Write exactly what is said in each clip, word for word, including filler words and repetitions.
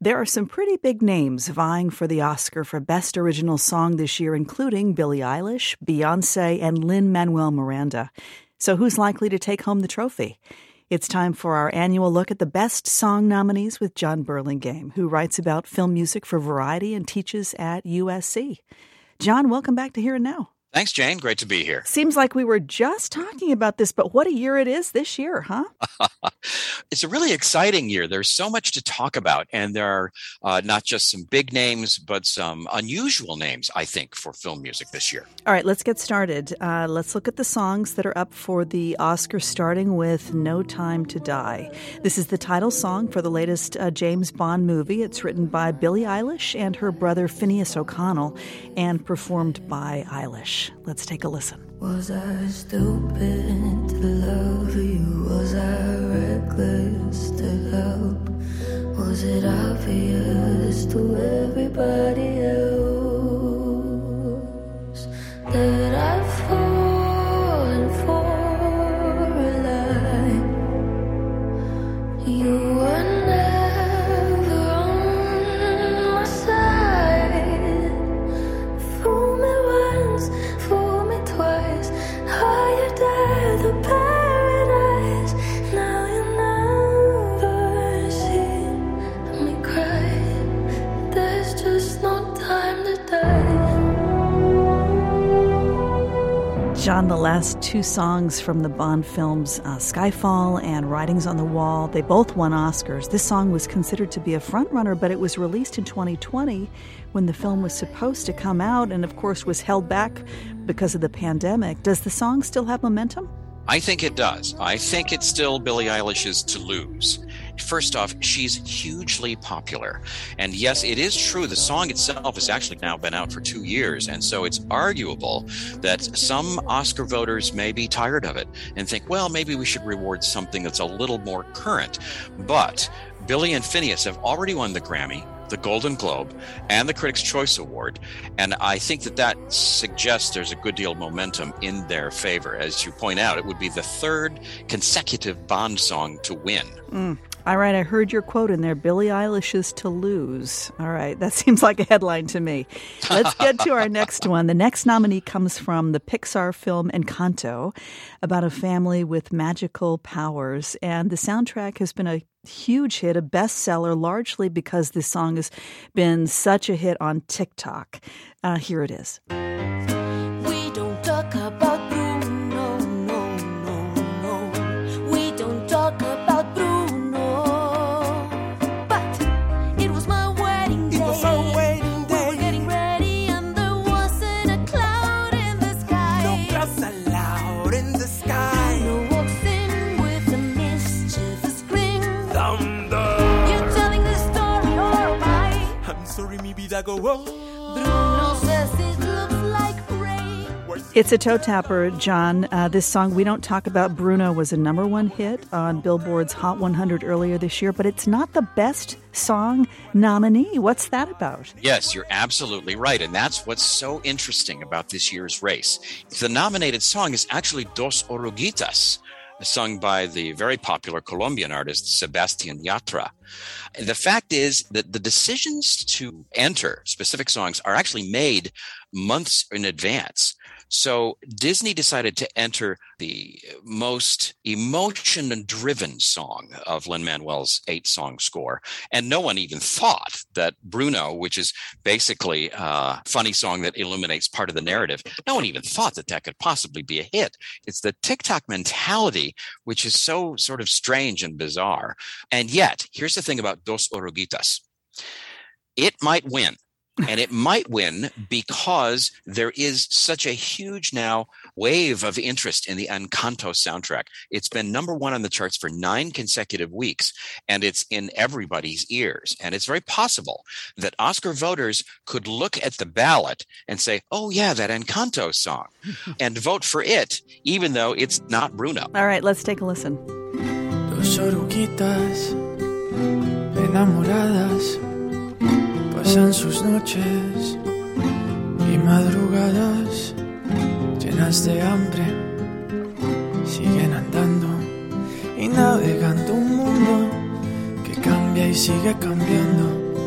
There are some pretty big names vying for the Oscar for Best Original Song this year, including Billie Eilish, Beyoncé, and Lin-Manuel Miranda. So who's likely to take home the trophy? It's time for our annual look at the Best Song nominees with John Burlingame, who writes about film music for Variety and teaches at U S C. John, welcome back to Here and Now. Thanks, Jane. Great to be here. Seems like we were just talking about this, but what a year it is this year, huh? It's a really exciting year. There's so much to talk about, and there are uh, not just some big names, but some unusual names, I think, for film music this year. All right, let's get started. Uh, let's look at the songs that are up for the Oscar, starting with No Time to Die. This is the title song for the latest uh, James Bond movie. It's written by Billie Eilish and her brother Phineas O'Connell and performed by Eilish. Let's take a listen. Was I stupid to love you? Was I reckless to help? Was it obvious to everybody else that I've fallen for a lie? You were never on my side. Fool me once, fool me twice. Higher than the paradise. Now you never see me cry. There's just no time to die. John, the last two songs from the Bond films, uh, Skyfall and Writings on the Wall, they both won Oscars. This song was considered to be a frontrunner, but it was released in twenty twenty when the film was supposed to come out and, of course, was held back because of the pandemic. Does the song still have momentum? I think it does. I think it's still Billie Eilish's to lose. First off, she's hugely popular. And yes, it is true, the song itself has actually now been out for two years. And so it's arguable that some Oscar voters may be tired of it and think, well, maybe we should reward something that's a little more current. But Billie and Phineas have already won the Grammy, the Golden Globe, and the Critics' Choice Award. And I think that that suggests there's a good deal of momentum in their favor. As you point out, it would be the third consecutive Bond song to win. Mm. All right, I heard your quote in there, Billie Eilish's to lose. All right, that seems like a headline to me. Let's get to our next one. The next nominee comes from the Pixar film Encanto, about a family with magical powers. And the soundtrack has been a huge hit, a bestseller, largely because this song has been such a hit on TikTok. Uh, here it is. We don't talk about Bruno, no, no, no. We don't talk about Bruno. But it was my wedding day. It was our wedding day. We were getting ready and there wasn't a cloud in the sky. No clouds allowed in the sky. Bruno walks in with a mischievous grin. Thunder. You're telling this story or am I? I'm sorry, mi vida go whoa. Bruno says it looks like rain. It's a toe tapper, John. Uh, this song, We Don't Talk About Bruno, was a number one hit on Billboard's Hot one hundred earlier this year, but it's not the best song nominee. What's that about? Yes, you're absolutely right. And that's what's so interesting about this year's race. The nominated song is actually Dos Oruguitas, sung by the very popular Colombian artist Sebastian Yatra. The fact is that the decisions to enter specific songs are actually made months in advance. So Disney decided to enter the most emotion-driven song of Lin-Manuel's eight-song score. And no one even thought that Bruno, which is basically a funny song that illuminates part of the narrative, no one even thought that that could possibly be a hit. It's the TikTok mentality, which is so sort of strange and bizarre. And yet, here's the thing about Dos Oruguitas. It might win. And it might win because there is such a huge now wave of interest in the Encanto soundtrack. It's been number one on the charts for nine consecutive weeks, and it's in everybody's ears. And it's very possible that Oscar voters could look at the ballot and say, oh, yeah, that Encanto song, and vote for it, even though it's not Bruno. All right, let's take a listen. Dos oruguitas enamoradas pasan sus noches y madrugadas llenas de hambre, siguen andando y navegando un mundo que cambia y sigue cambiando.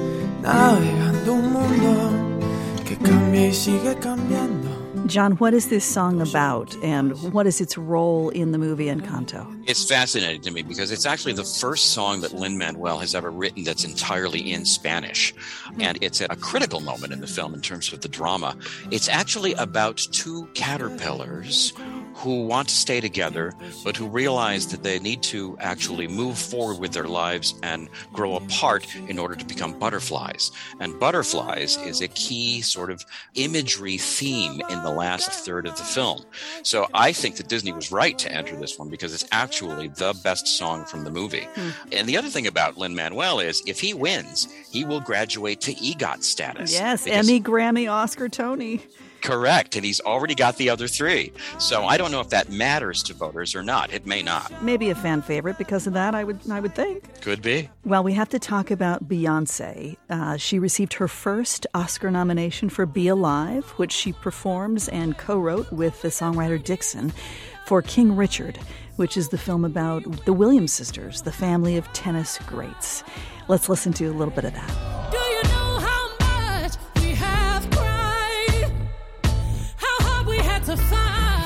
y sigue cambiando. John, what is this song about, and what is its role in the movie Encanto? It's fascinating to me because it's actually the first song that Lin-Manuel has ever written that's entirely in Spanish. And it's at a critical moment in the film in terms of the drama. It's actually about two caterpillars who want to stay together, but who realize that they need to actually move forward with their lives and grow apart in order to become butterflies. And butterflies is a key sort of imagery theme in the last third of the film. So I think that Disney was right to enter this one because it's actually the best song from the movie. Hmm. And the other thing about Lin-Manuel is if he wins, he will graduate to EGOT status. Yes, Emmy, Grammy, Oscar, Tony. Correct. And he's already got the other three. So I don't know if that matters to voters or not. It may not. Maybe a fan favorite because of that, I would I would think. Could be. Well, we have to talk about Beyonce. Uh, she received her first Oscar nomination for Be Alive, which she performs and co-wrote with the songwriter Dixon for King Richard, which is the film about the Williams sisters, the family of tennis greats. Let's listen to a little bit of that. Do you know how much we have cried? How hard we had to fight?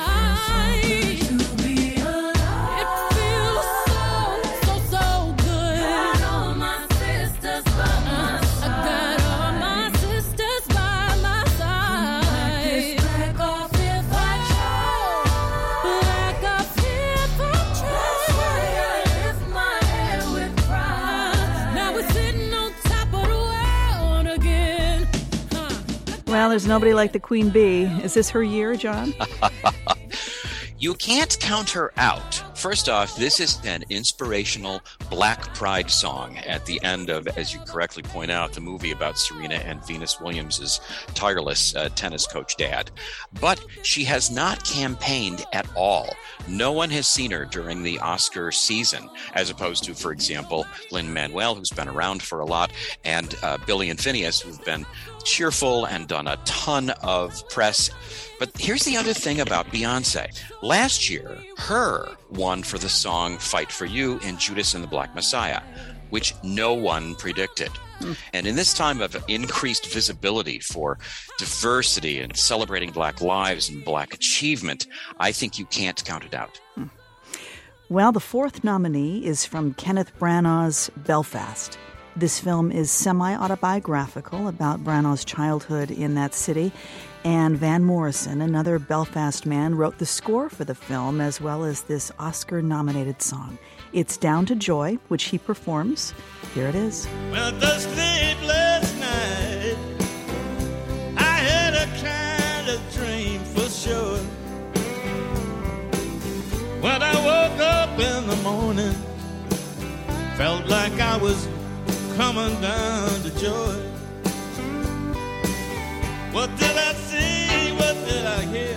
To be alive. It feels so, so, so good. Got all my sisters by my side. I got all my sisters by my side. Black off if I try. Black off if I try. That's why I lift my head with pride. Now we're sitting on top of the world again. Huh. Well, there's nobody like the Queen Bee. Is this her year, John? You can't count her out. First off, this is an inspirational Black Pride song at the end of, as you correctly point out, the movie about Serena and Venus Williams' tireless uh, tennis coach dad. But she has not campaigned at all. No one has seen her during the Oscar season, as opposed to, for example, Lin-Manuel, who's been around for a lot, and uh, Billy and Phineas, who've been cheerful and done a ton of press. But here's the other thing about Beyonce. Last year, her won for the song Fight for You in Judas and the Black Messiah, which no one predicted. Mm. And in this time of increased visibility for diversity and celebrating Black lives and Black achievement, I think you can't count it out. Mm. Well, the fourth nominee is from Kenneth Branagh's Belfast. This film is semi-autobiographical about Branagh's childhood in that city. And Van Morrison, another Belfast man, wrote the score for the film as well as this Oscar-nominated song. It's Down to Joy, which he performs. Here it is. Well, the sleepless night, I had a kind of dream for sure. When I woke up in the morning, felt like I was coming down to joy. What did I see? What did I hear?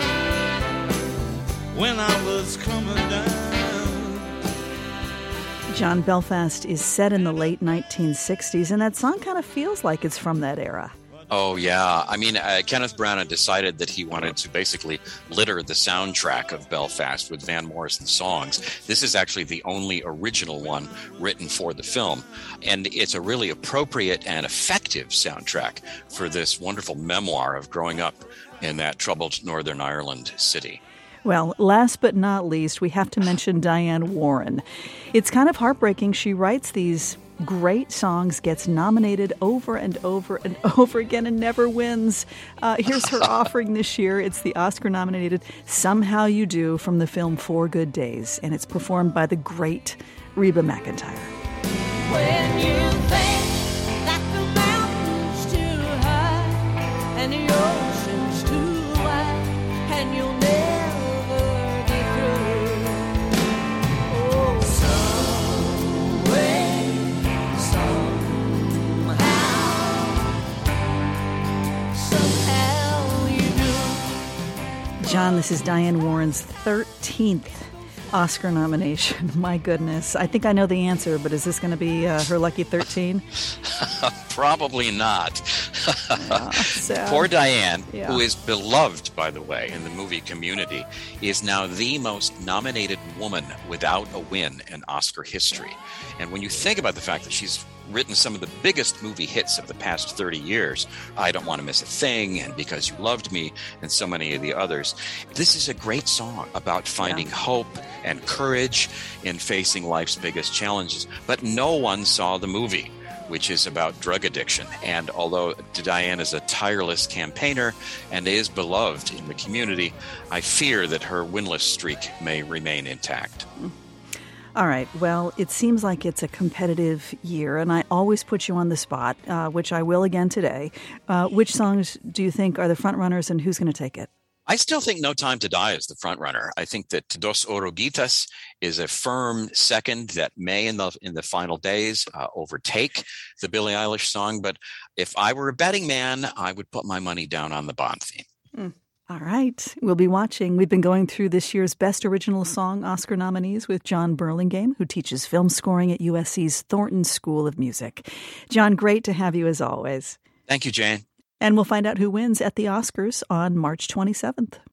When I was coming down. John, Belfast is set in the late nineteen sixties, and that song kind of feels like it's from that era. Oh, yeah. I mean, uh, Kenneth Branagh decided that he wanted to basically litter the soundtrack of Belfast with Van Morrison songs. This is actually the only original one written for the film. And it's a really appropriate and effective soundtrack for this wonderful memoir of growing up in that troubled Northern Ireland city. Well, last but not least, we have to mention Diane Warren. It's kind of heartbreaking. She writes these great songs, gets nominated over and over and over again, and never wins. Uh, here's her offering this year. It's the Oscar-nominated Somehow You Do from the film Four Good Days, and it's performed by the great Reba McEntire. When you think that the mountain's too high and the ocean's too wide and you'll never get through. Oh, some way, somehow, somehow you do. John, this is Diane Warren's thirteenth Oscar nomination. My goodness. I think I know the answer, but is this going to be uh, her lucky thirteen? Probably not. Yeah, sad. Poor Diane, Yeah. who is beloved, by the way, in the movie community, is now the most nominated woman without a win in Oscar history. And when you think about the fact that she's written some of the biggest movie hits of the past thirty years, I Don't Want to Miss a Thing, and Because You Loved Me, and so many of the others, this is a great song about finding Yeah. hope and courage in facing life's biggest challenges. But no one saw the movie, which is about drug addiction. And although Diane is a tireless campaigner and is beloved in the community, I fear that her winless streak may remain intact. All right. Well, it seems like it's a competitive year, and I always put you on the spot, uh, which I will again today. Uh, which songs do you think are the front runners, and who's going to take it? I still think No Time to Die is the front runner. I think that Dos Oruguitas is a firm second that may in the in the final days uh, overtake the Billie Eilish song. But if I were a betting man, I would put my money down on the Bond theme. Mm. All right. We'll be watching. We've been going through this year's Best Original Song Oscar nominees with John Burlingame, who teaches film scoring at U S C's Thornton School of Music. John, great to have you as always. Thank you, Jane. And we'll find out who wins at the Oscars on March twenty-seventh.